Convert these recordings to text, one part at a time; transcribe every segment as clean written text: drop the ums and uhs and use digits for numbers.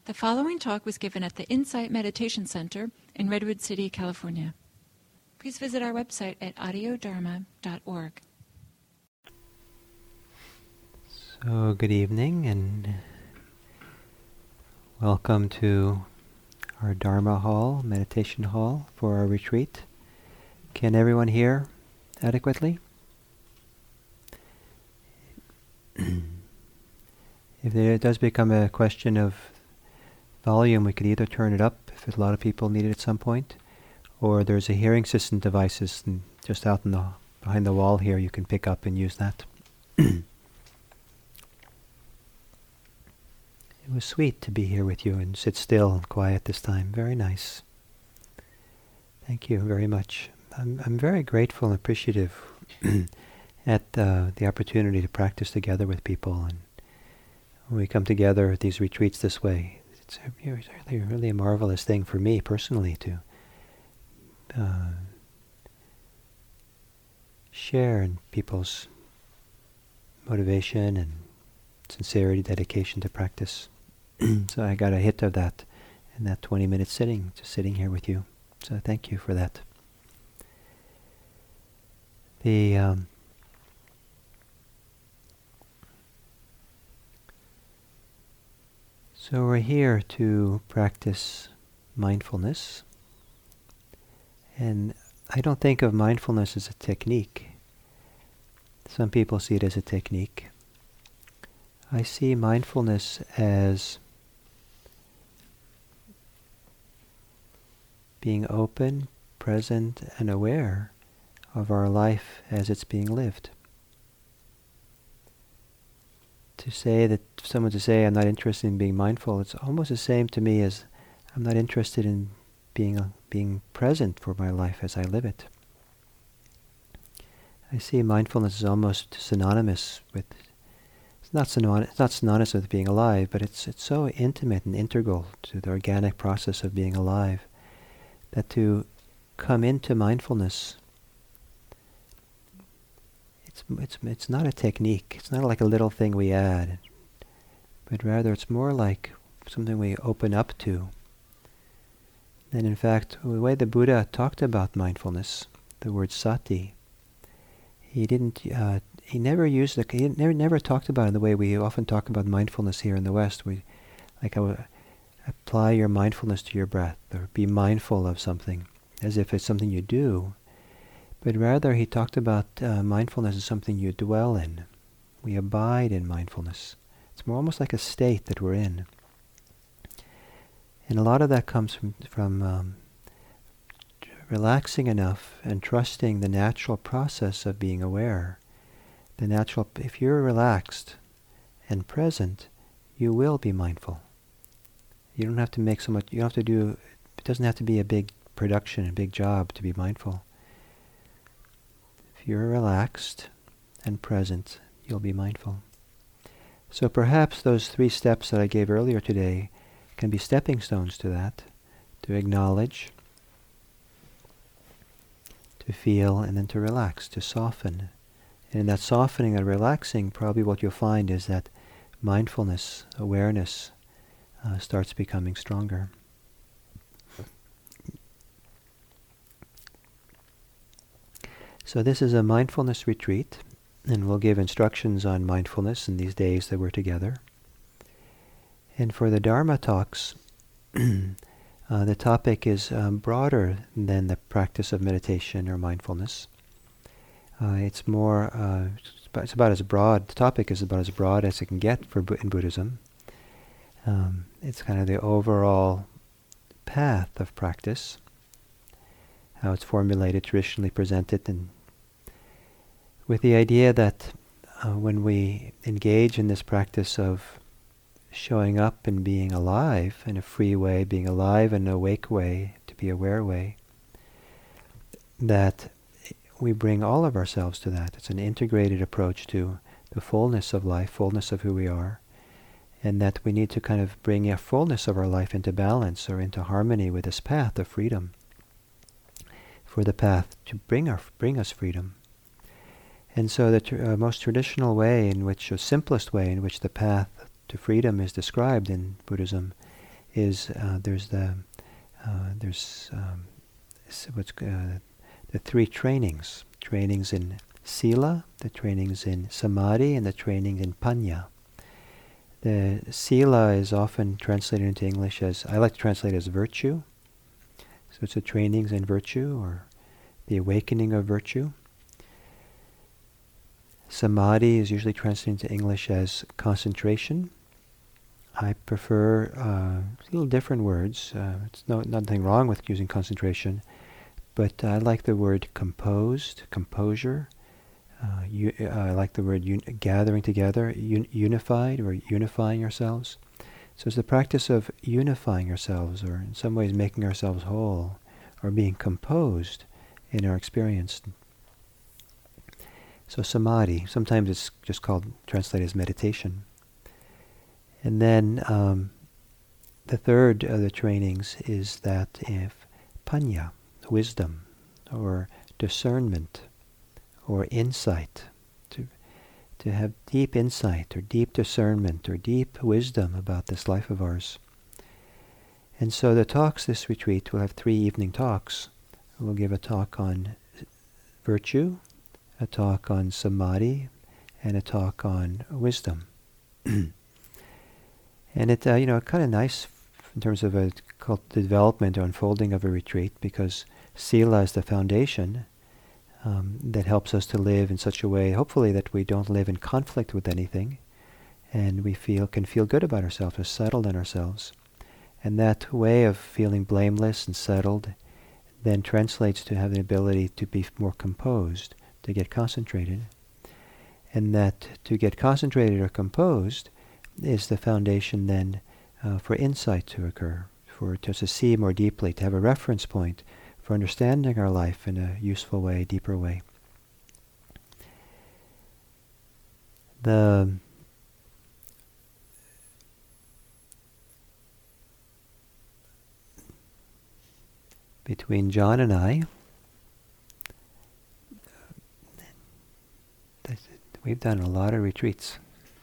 The following talk was given at the Insight Meditation Center in Redwood City, California. Please visit our website at audiodharma.org. So, good evening and welcome to our Dharma Hall, Meditation Hall for our retreat. Can everyone hear adequately? If there does become a question of volume, we could either turn it up if a lot of people need it at some point, or there's a hearing system devices just out behind the wall here. You can pick up and use that. It was sweet to be here with you and sit still and quiet this time. Very nice. Thank you very much. I'm very grateful and appreciative at the opportunity to practice together with people, and when we come together at these retreats this way. It's really a marvelous thing for me personally to share in people's motivation and sincerity, dedication to practice. So I got a hit of that in that 20-minute sitting, just sitting here with you. So thank you for that. So we're here to practice mindfulness, and I don't think of mindfulness as a technique. Some people see it as a technique. I see mindfulness as being open, present, and aware of our life as it's being lived. To say I'm not interested in being mindful, it's almost the same to me as I'm not interested in being present for my life as I live it. I see mindfulness as almost synonymous with, it's not synonymous with being alive, but it's so intimate and integral to the organic process of being alive that to come into mindfulness, it's not a technique. It's not like a little thing we add, but rather it's more like something we open up to. And in fact, the way the Buddha talked about mindfulness, the word sati, he never talked about it in the way we often talk about mindfulness here in the West. We apply your mindfulness to your breath, or be mindful of something, as if it's something you do. But rather, he talked about mindfulness as something you dwell in. We abide in mindfulness. It's more almost like a state that we're in. And a lot of that comes from relaxing enough and trusting the natural process of being aware. If you're relaxed and present, you will be mindful. You don't have to make so much, it doesn't have to be a big production, a big job to be mindful. If you're relaxed and present, you'll be mindful. So perhaps those 3 steps that I gave earlier today can be stepping stones to that, to acknowledge, to feel, and then to relax, to soften. And in that softening and relaxing, probably what you'll find is that mindfulness, awareness, starts becoming stronger. So this is a mindfulness retreat, and we'll give instructions on mindfulness in these days that we're together. And for the Dharma talks, the topic is broader than the practice of meditation or mindfulness. It's about as broad. The topic is about as broad as it can get in Buddhism. It's kind of the overall path of practice, how it's formulated, traditionally presented, and with the idea that when we engage in this practice of showing up and being alive in a free way, being alive in an awake way, to be aware way, that we bring all of ourselves to that. It's an integrated approach to the fullness of life, fullness of who we are, and that we need to kind of bring a fullness of our life into balance or into harmony with this path of freedom, for the path to bring us freedom. And so the most traditional way the simplest way in which the path to freedom is described in Buddhism is there's the three trainings in Sila, the trainings in Samadhi, and the training in Panya. The Sila is often translated into English as, I like to translate as virtue. So it's the trainings in virtue, or the awakening of virtue. Samadhi is usually translated into English as concentration. I prefer little different words. It's nothing wrong with using concentration, but I like the word composed, composure. I like the word gathering together, unified, or unifying ourselves. So it's the practice of unifying ourselves, or in some ways making ourselves whole, or being composed in our experience. So samadhi, sometimes it's just translated as meditation. And then the third of the trainings is that of panya, wisdom, or discernment, or insight, to have deep insight, or deep discernment, or deep wisdom about this life of ours. And so the talks this retreat, we'll have 3 evening talks. We'll give a talk on virtue, a talk on samadhi, and a talk on wisdom. And it, kind of nice in terms of the development or unfolding of a retreat, because Sila is the foundation that helps us to live in such a way, hopefully, that we don't live in conflict with anything, and we can feel good about ourselves, or settled in ourselves. And that way of feeling blameless and settled then translates to have the ability to be more composed, to get concentrated. And that to get concentrated or composed is the foundation then for insight to occur, for to see more deeply, to have a reference point for understanding our life in a useful way, deeper way. Between John and I, we've done a lot of retreats.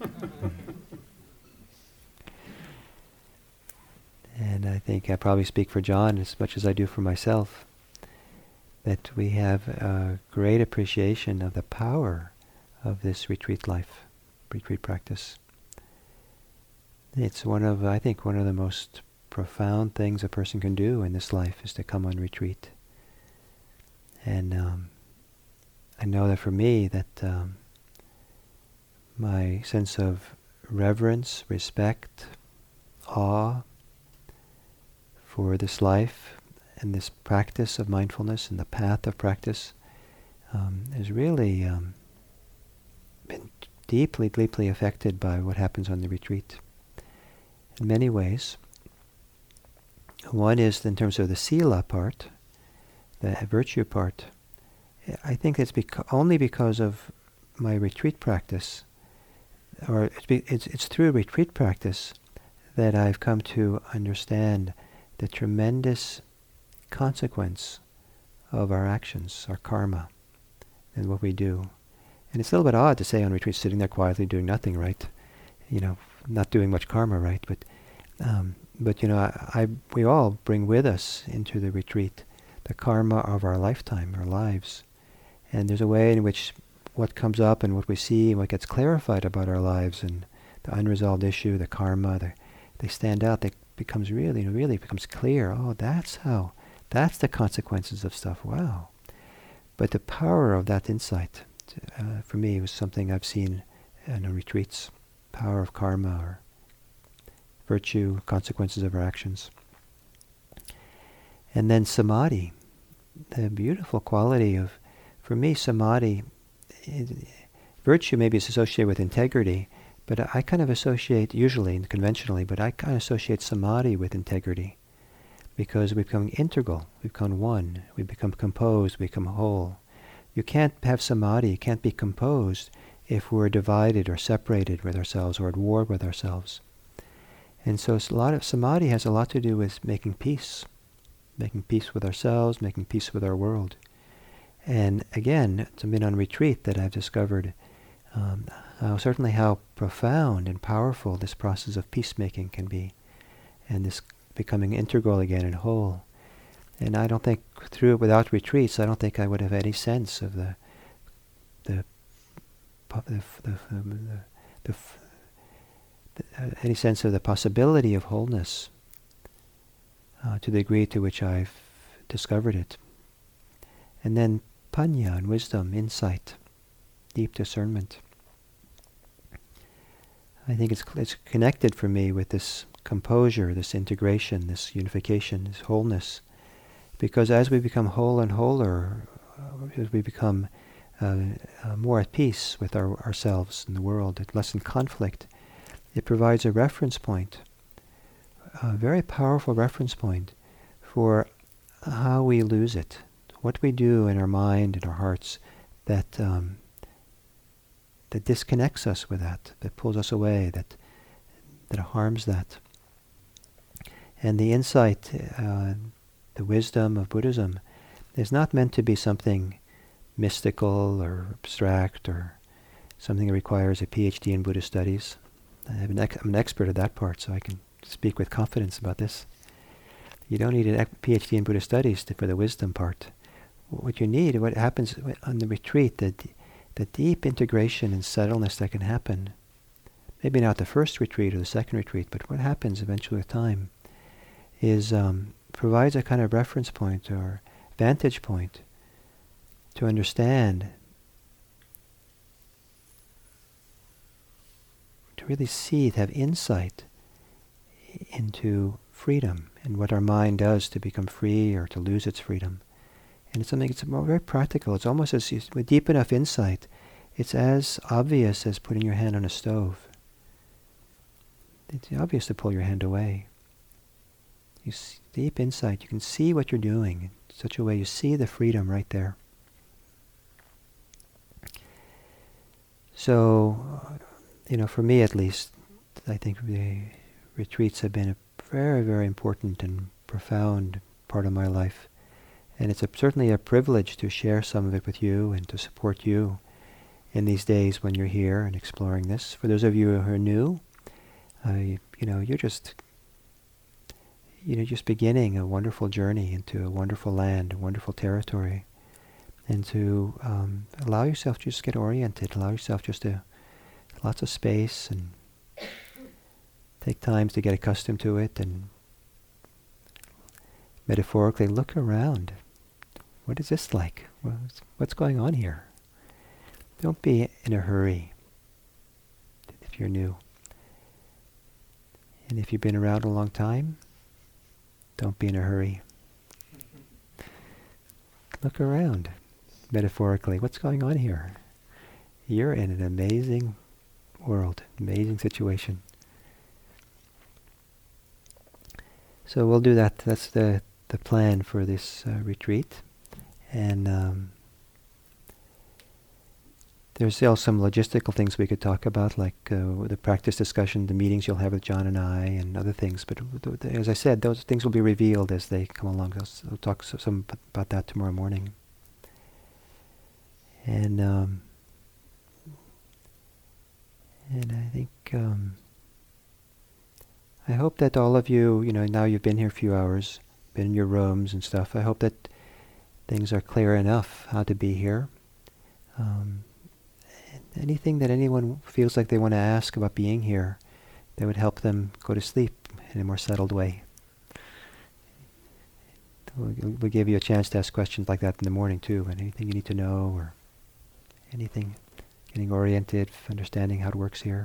And I think I probably speak for John as much as I do for myself, that we have a great appreciation of the power of this retreat life, retreat practice. It's one of the most profound things a person can do in this life is to come on retreat. And I know that for me, that my sense of reverence, respect, awe for this life and this practice of mindfulness and the path of practice has really been deeply, deeply affected by what happens on the retreat in many ways. One is in terms of the sila part, the virtue part. I think it's only because of my retreat practice, or it's through retreat practice that I've come to understand the tremendous consequence of our actions, our karma, and what we do. And it's a little bit odd to say on retreat, sitting there quietly doing nothing, right? Not doing much karma, right? But we all bring with us into the retreat the karma of our lifetime, our lives. And there's a way in which what comes up and what we see and what gets clarified about our lives and the unresolved issue, the karma, they stand out. They becomes really becomes clear. Oh, that's the consequences of stuff. Wow. But the power of that insight, for me, was something I've seen in retreats. Power of karma, or virtue, consequences of our actions. And then samadhi, the beautiful quality of, for me, samadhi, virtue maybe is associated with integrity, but I kind of associate, usually and conventionally, but I kind of associate samadhi with integrity, because we become integral, we become one, we become composed, we become whole. You can't have samadhi, you can't be composed if we're divided or separated with ourselves or at war with ourselves. And so a lot of samadhi has a lot to do with making peace with ourselves, making peace with our world. And again, it's been on retreat that I've discovered how profound and powerful this process of peacemaking can be, and this becoming integral again and whole. And I don't think without retreats, I don't think I would have any sense of any sense of the possibility of wholeness to the degree to which I've discovered it. And then panya and wisdom, insight, deep discernment. I think it's connected for me with this composure, this integration, this unification, this wholeness. Because as we become whole and wholer, as we become more at peace with ourselves and the world, less in conflict, it provides a reference point, a very powerful reference point for how we lose it, what we do in our mind and our hearts that disconnects us with that pulls us away, that harms that. And the insight, the wisdom of Buddhism is not meant to be something mystical or abstract or something that requires a PhD in Buddhist studies. I'm an expert at that part, so I can speak with confidence about this. You don't need a PhD in Buddhist studies for the wisdom part. What you need, what happens on the retreat, the deep integration and subtleness that can happen, maybe not the first retreat or the second retreat, but what happens eventually with time, is provides a kind of reference point or vantage point to understand, to really see, to have insight into freedom and what our mind does to become free or to lose its freedom. And it's something, it's very practical. It's almost as, with deep enough insight, it's as obvious as putting your hand on a stove. It's obvious to pull your hand away. You see deep insight, you can see what you're doing in such a way, you see the freedom right there. So, for me at least, I think the retreats have been a very, very important and profound part of my life. And it's certainly a privilege to share some of it with you and to support you in these days when you're here and exploring this. For those of you who are new, you're just beginning a wonderful journey into a wonderful land, a wonderful territory. And to allow yourself to just get oriented, allow yourself just to lots of space and take time to get accustomed to it and metaphorically look around. What is this like? What's going on here? Don't be in a hurry if you're new. And if you've been around a long time, don't be in a hurry. Look around, metaphorically. What's going on here? You're in an amazing world, amazing situation. So we'll do that. That's the plan for this retreat. And there's still some logistical things we could talk about, like the practice discussion, the meetings you'll have with John and I, and other things. But as I said, those things will be revealed as they come along. I'll talk some about that tomorrow morning. And I think I hope that all of you, now you've been here a few hours, been in your rooms and stuff. I hope that things are clear enough how to be here. Anything that anyone feels like they want to ask about being here that would help them go to sleep in a more settled way. We'll give you a chance to ask questions like that in the morning too, and anything you need to know or anything, getting oriented, understanding how it works here.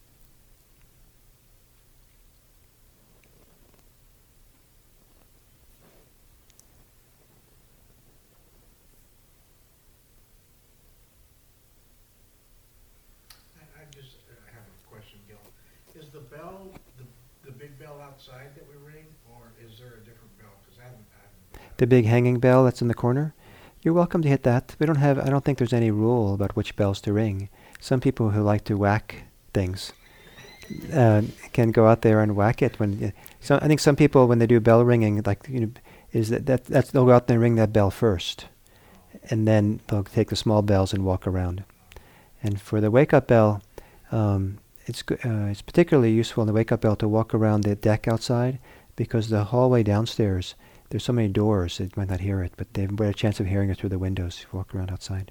I have a question, Gil. Is the bell the big bell outside that we ring, or is there a different bell? Because I haven't. The big hanging bell that's in the corner? You're welcome to hit that. I don't think there's any rule about which bells to ring. Some people who like to whack things can go out there and whack it. I think some people, when they do bell ringing, is that's they'll go out there and ring that bell first, and then they'll take the small bells and walk around. And for the wake-up bell, it's particularly useful in the wake-up bell to walk around the deck outside, because the hallway downstairs, there's so many doors, they might not hear it, but they have a better chance of hearing it through the windows if you walk around outside.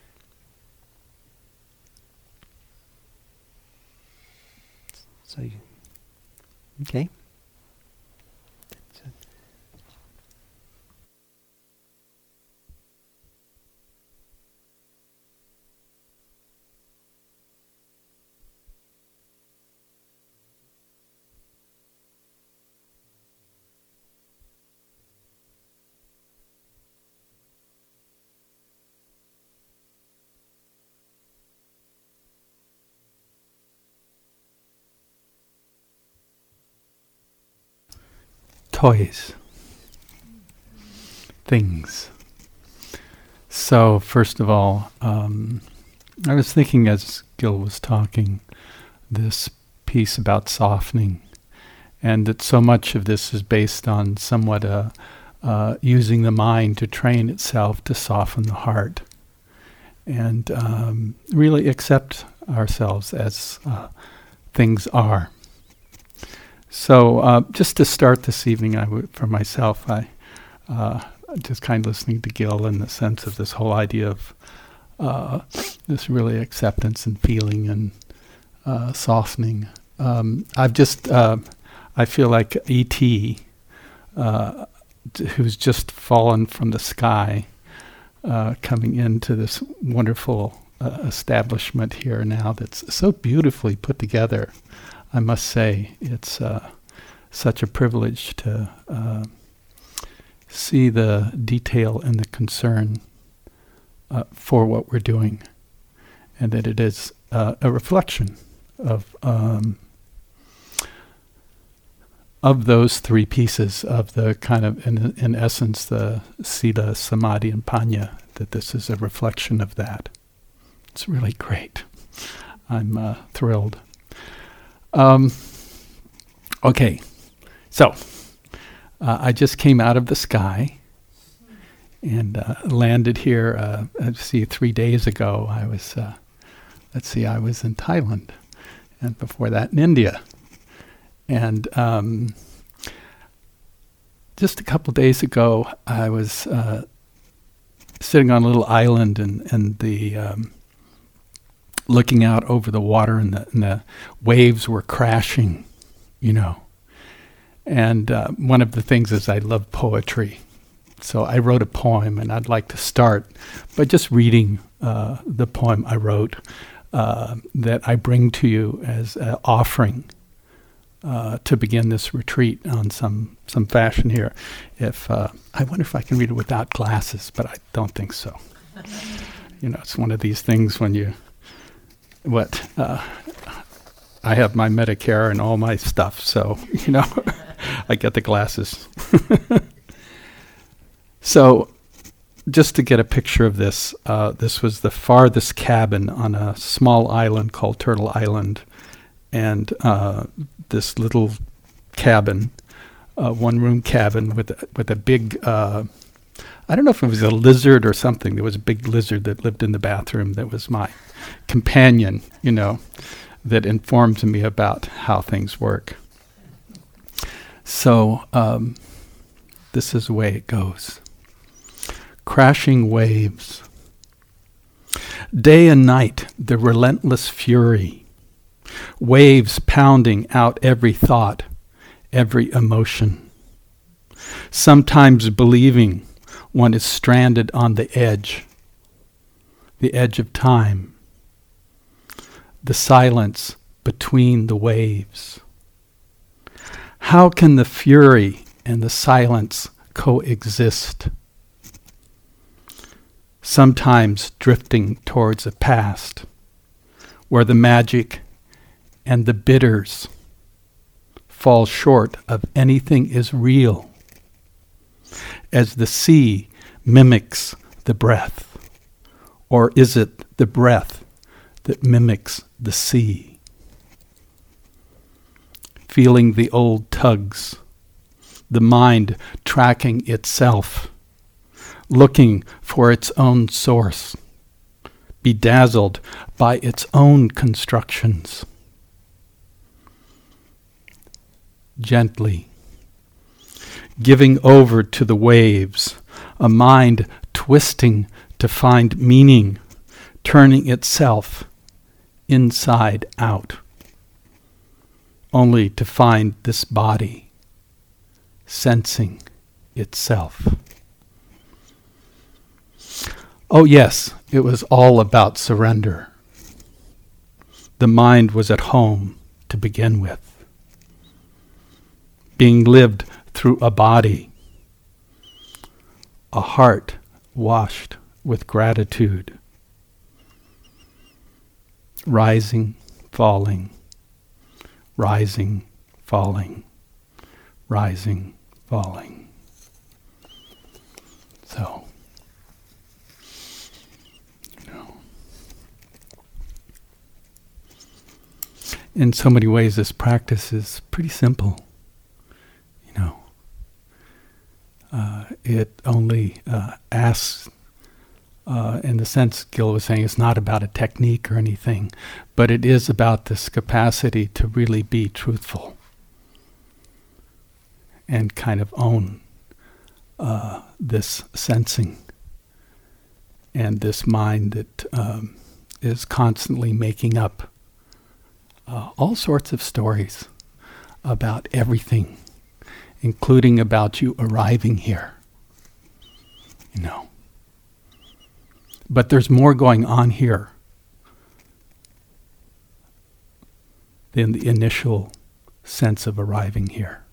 So, okay. That's it. Toys. Things. So, first of all, I was thinking as Gil was talking, this piece about softening, and that so much of this is based on somewhat using the mind to train itself to soften the heart, and really accept ourselves as things are. So just to start this evening, for myself, I just kind of listening to Gil in the sense of this whole idea of this really acceptance and feeling and softening. I feel like E.T., who's just fallen from the sky, coming into this wonderful establishment here now that's so beautifully put together. I must say, it's such a privilege to see the detail and the concern for what we're doing, and that it is a reflection of those three pieces of the kind of, in essence, the Sila, Samadhi, and Panya, that this is a reflection of that. It's really great. I'm thrilled. Okay, so I just came out of the sky and landed here. 3 days ago. I was, I was in Thailand, and before that in India, and just a couple days ago, I was sitting on a little island, and the looking out over the water, and the waves were crashing, And one of the things is I love poetry. So I wrote a poem, and I'd like to start by just reading the poem I wrote that I bring to you as an offering to begin this retreat on some fashion here. I wonder if I can read it without glasses, but I don't think so. It's one of these things when I have my Medicare and all my stuff, so, I get the glasses. So, just to get a picture of this, this was the farthest cabin on a small island called Turtle Island, and this little cabin, one-room cabin with a big, I don't know if it was a lizard or something. There was a big lizard that lived in the bathroom that was my companion, that informed me about how things work. So this is the way it goes. Crashing waves. Day and night, the relentless fury. Waves pounding out every thought, every emotion. Sometimes believing one is stranded on the edge of time. The silence between the waves. How can the fury and the silence coexist? Sometimes drifting towards a past where the magic and the bitters fall short of anything is real, as the sea mimics the breath, or is it the breath that mimics the sea? Feeling the old tugs, the mind tracking itself, looking for its own source, bedazzled by its own constructions. Gently, giving over to the waves, a mind twisting to find meaning, turning itself inside out, only to find this body sensing itself. Oh yes, it was all about surrender. The mind was at home to begin with, being lived through a body, a heart washed with gratitude, rising, falling, rising, falling, rising, falling. So, in so many ways, this practice is pretty simple. It only asks, in the sense Gil was saying, it's not about a technique or anything, but it is about this capacity to really be truthful and kind of own this sensing and this mind that is constantly making up all sorts of stories about everything, including about you arriving here. But there's more going on here than the initial sense of arriving here.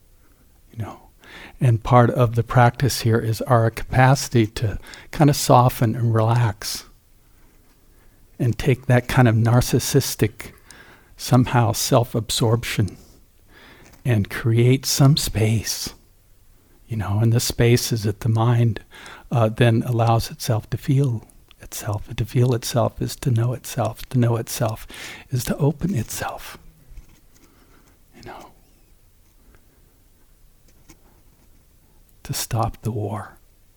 And part of the practice here is our capacity to kind of soften and relax and take that kind of narcissistic, somehow self-absorption and create some space, and the space is that the mind then allows itself to feel itself. And to feel itself is to know itself. To know itself is to open itself. To stop the war.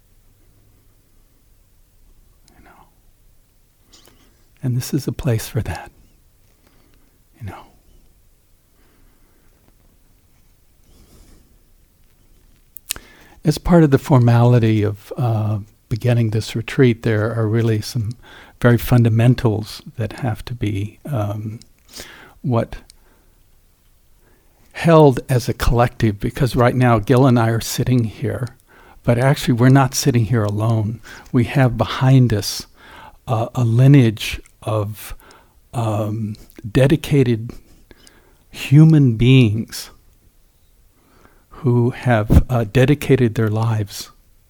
And this is a place for that. As part of the formality of beginning this retreat, there are really some very fundamentals that have to be what held as a collective, because right now Gil and I are sitting here, but actually we're not sitting here alone. We have behind us a lineage of dedicated human beings who have dedicated their lives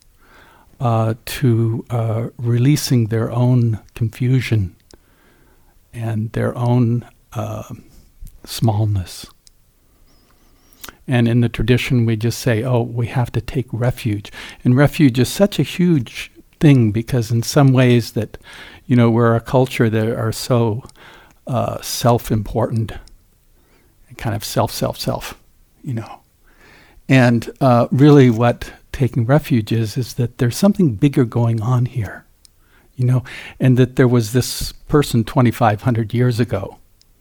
to releasing their own confusion and their own smallness. And in the tradition, we just say, we have to take refuge. And refuge is such a huge thing because in some ways that, we're a culture that are so self-important and kind of self, And really what taking refuge is that there's something bigger going on here, and that there was this person 2,500 years ago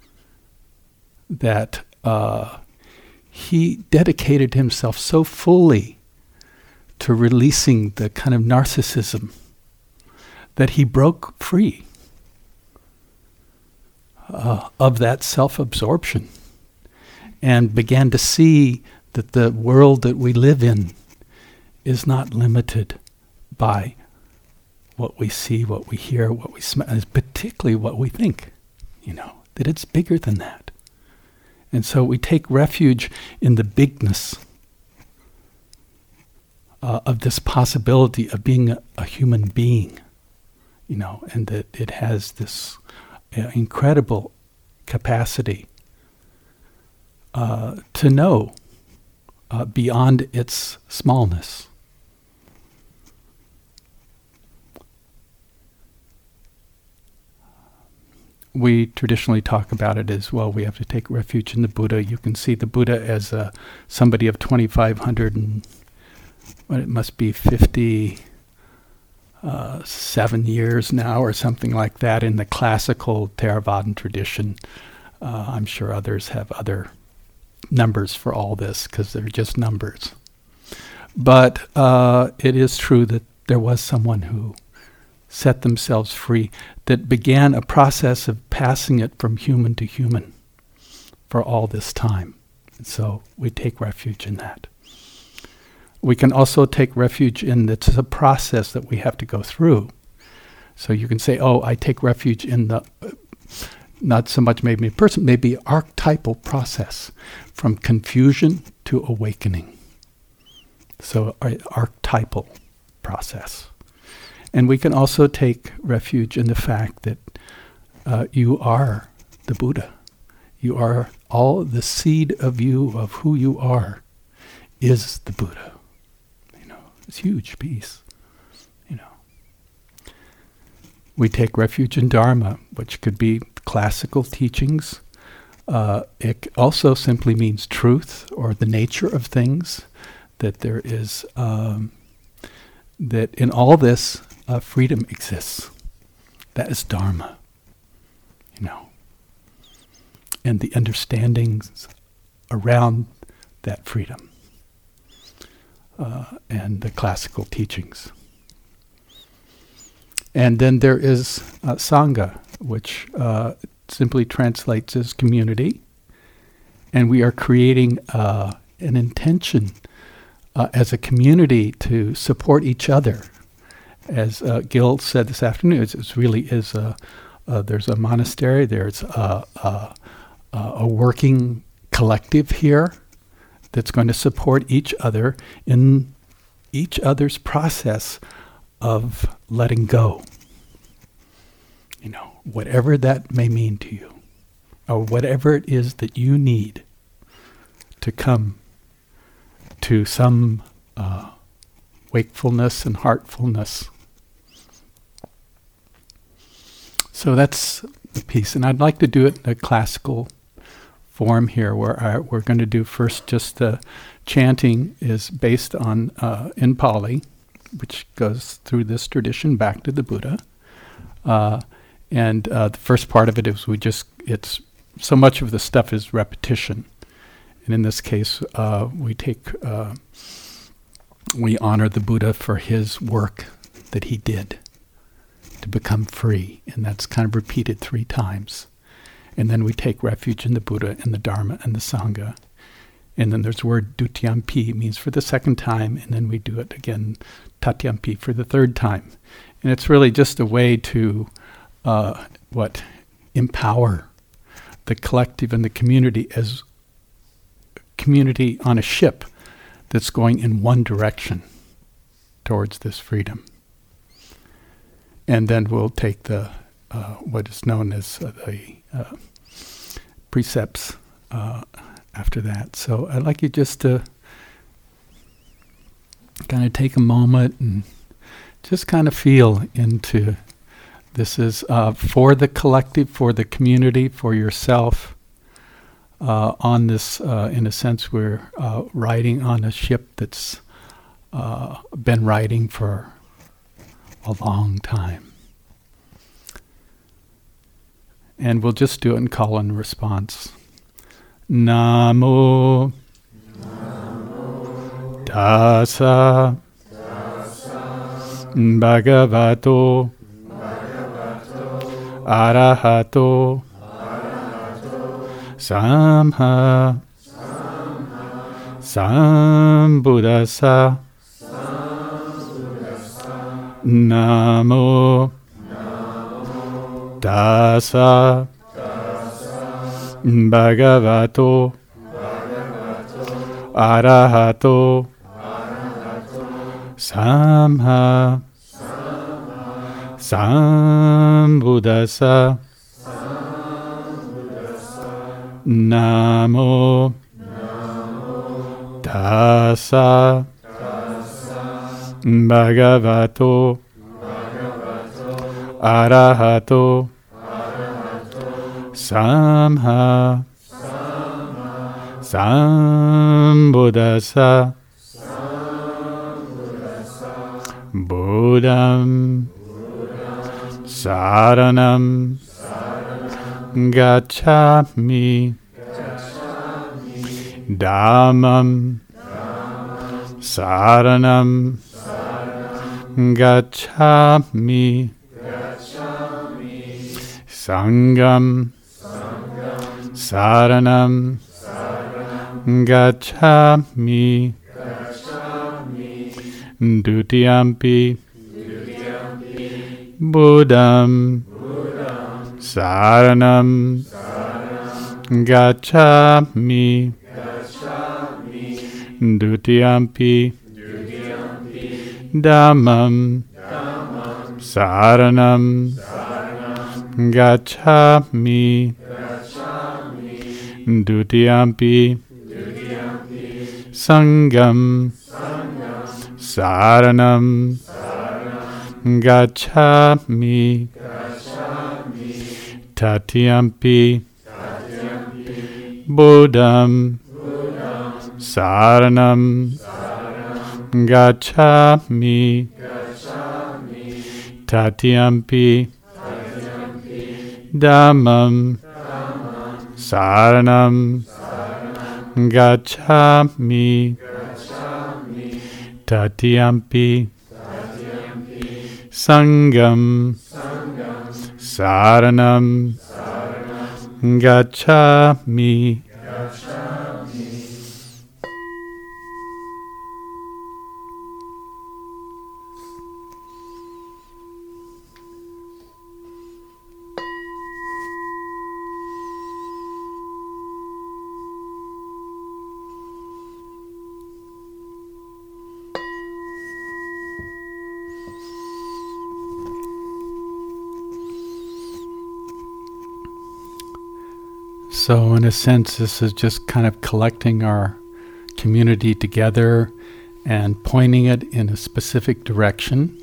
that he dedicated himself so fully to releasing the kind of narcissism that he broke free of that self-absorption and began to see that the world that we live in is not limited by what we see, what we hear, what we smell, and particularly what we think, that it's bigger than that. And so we take refuge in the bigness of this possibility of being a human being, and that it has this incredible capacity to know beyond its smallness. We traditionally talk about it as well. We have to take refuge in the Buddha. You can see the Buddha as somebody of 2,500 and it must be 57 years now or something like that in the classical Theravadan tradition. I'm sure others have other numbers for all this because they're just numbers. But it is true that there was someone who set themselves free, that began a process of passing it from human to human for all this time. And so we take refuge in that. We can also take refuge in that it's a process that we have to go through. So you can say, oh, I take refuge in the, not so much maybe a person, maybe archetypal process from confusion to awakening. So archetypal process. And we can also take refuge in the fact that you are the Buddha. You are all the seed of you, of who you are, is the Buddha. It's a huge piece, We take refuge in Dharma, which could be classical teachings. It also simply means truth or the nature of things, that there is, that in all this, freedom exists. That is Dharma, and the understandings around that freedom. And the classical teachings. And then there is Sangha, which simply translates as community. And we are creating an intention as a community to support each other. As Gil said this afternoon, it really is there's a monastery, there's a working collective here that's going to support each other in each other's process of letting go. Whatever that may mean to you, or whatever it is that you need to come to some wakefulness and heartfulness. So that's the piece. And I'd like to do it in a classical form here, where we're going to do first just the chanting is based on in Pali, which goes through this tradition back to the Buddha. And the first part of it is it's so much of the stuff is repetition. And in this case, we honor the Buddha for his work that he did to become free. And that's kind of repeated 3 times. And then we take refuge in the Buddha and the Dharma and the Sangha. And then there's the word Dutiyampi, means for the second time, and then we do it again, Tatyampi, for the 3rd time. And it's really just a way to empower the collective and the community as community on a ship that's going in one direction towards this freedom. And then we'll take the what is known as the precepts after that. So I'd like you just to kind of take a moment and just kind of feel into this is for the collective, for the community, for yourself. On this, in a sense, we're riding on a ship that's been riding for a long time. And we'll just do it in call and response. Namo Tassa Bhagavato Arahato Samha Sambuddhassa Namo Tassa Bhagavato Arahato Samha Sambuddhassa Namo Tassa Bhagavato Arahato Samha Sambuddhassa Buddham Saranam Gacchami Dhammam Saranam gacchami. Sangam saranam gacchami. Dutiyampi Buddham saranam gacchami. Dutiyampi Dhammam saranam gacchami. Dutiyampi Sangam saranam gacchami. Tatiyampi Buddham saranam gacchami. Tatiyampi Dhammam saranam gacchami. Tatiyampi Sangam saranam gacchami. So in a sense, this is just kind of collecting our community together and pointing it in a specific direction.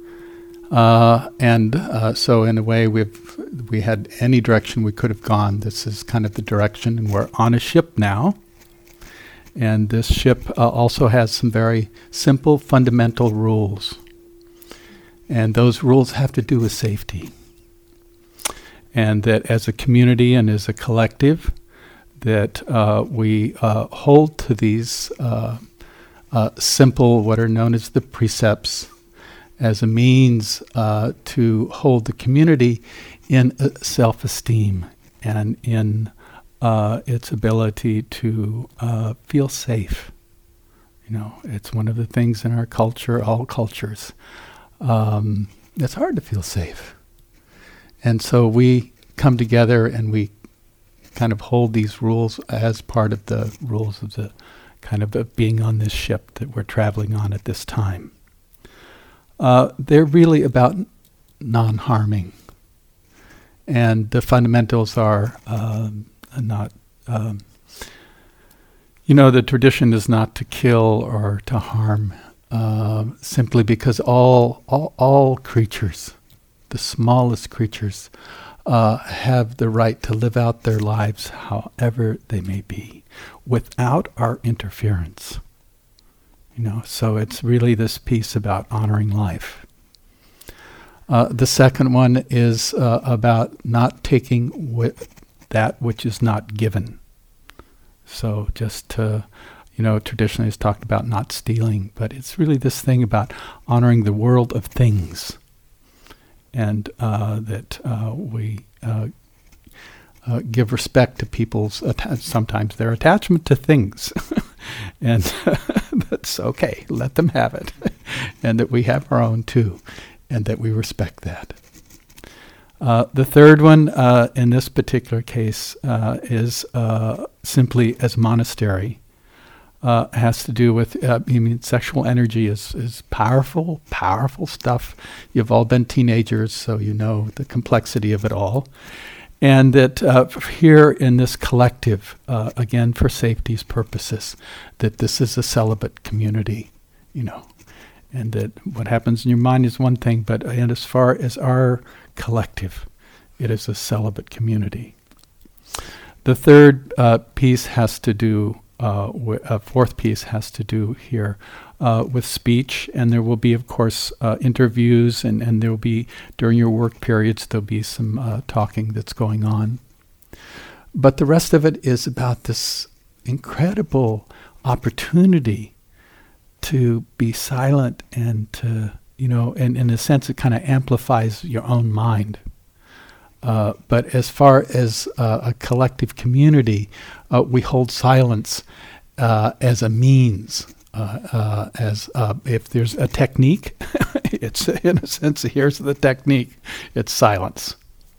So in a way, we had any direction we could have gone. This is kind of the direction, and we're on a ship now. And this ship also has some very simple, fundamental rules. And those rules have to do with safety. And that as a community and as a collective, that we hold to these simple, what are known as the precepts, as a means to hold the community in self-esteem and in its ability to feel safe. You know, it's one of the things in our culture, all cultures. It's hard to feel safe. And so we come together and we kind of hold these rules as part of the rules of the kind of being on this ship that we're traveling on at this time. They're really about non-harming. And the fundamentals are not, the tradition is not to kill or to harm, simply because all creatures, the smallest creatures, have the right to live out their lives however they may be, without our interference. So it's really this piece about honoring life. The second one is about not taking that which is not given. So just to, traditionally it's talked about not stealing, but it's really this thing about honoring the world of things. And that we give respect to people's, sometimes their attachment to things. And that's okay, let them have it. And that we have our own too, and that we respect that. The third one in this particular case is simply as monastery. Has to do with, sexual energy is powerful stuff. You've all been teenagers, so you know the complexity of it all. And that here in this collective, again, for safety's purposes, that this is a celibate community, and that what happens in your mind is one thing, but and as far as our collective, it is a celibate community. The third piece has to do a fourth piece has to do here with speech, and there will be, of course, interviews, and there will be, during your work periods, there'll be some talking that's going on. But the rest of it is about this incredible opportunity to be silent and to, and in a sense it kind of amplifies your own mind. But as far as a collective community, we hold silence as a means. As if there's a technique, it's in a sense, here's the technique. It's silence,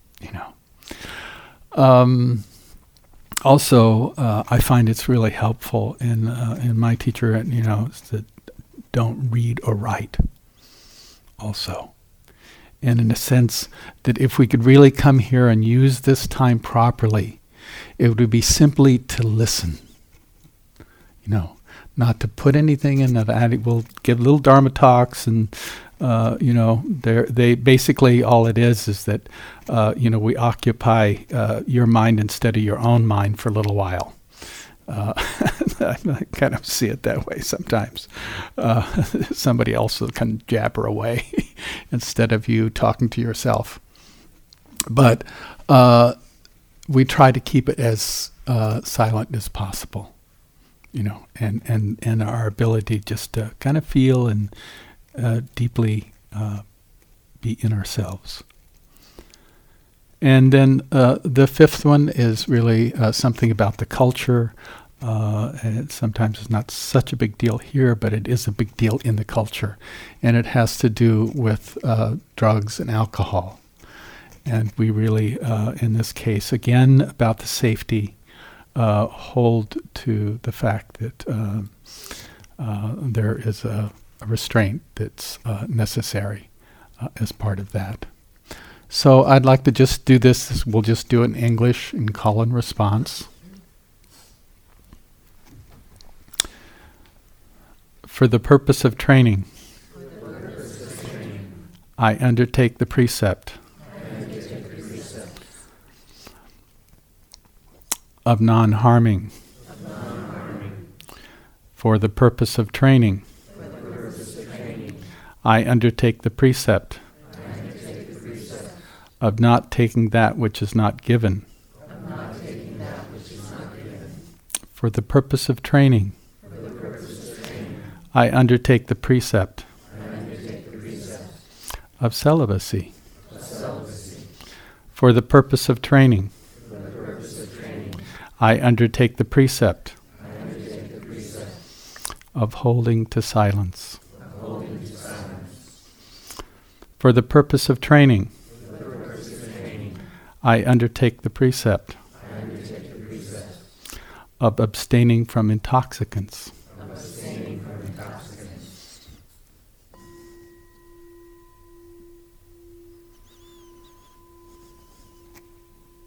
Also, I find it's really helpful in my teacher, is that don't read or write. Also, and in a sense that if we could really come here and use this time properly, it would be simply to listen. Not to put anything in that. We'll give little Dharma talks, and they basically all it is that we occupy your mind instead of your own mind for a little while. I kind of see it that way sometimes. Somebody else can jabber away instead of you talking to yourself. But we try to keep it as silent as possible. And our ability just to kind of feel and deeply be in ourselves. And then the fifth one is really something about the culture. And sometimes it's not such a big deal here, but it is a big deal in the culture. And it has to do with drugs and alcohol. And we really, in this case, again, about the safety, hold to the fact that there is a restraint that's necessary as part of that. So I'd like to just do this. We'll just do it in English and call and response. For the purpose of training, I undertake the precept of non-harming. For the purpose of training, I undertake the precept of not taking that which is not given. For the purpose of training, I undertake the precept of celibacy. For the purpose of training, I undertake the precept of holding to silence. For the purpose of training, I undertake the precept of abstaining from intoxicants.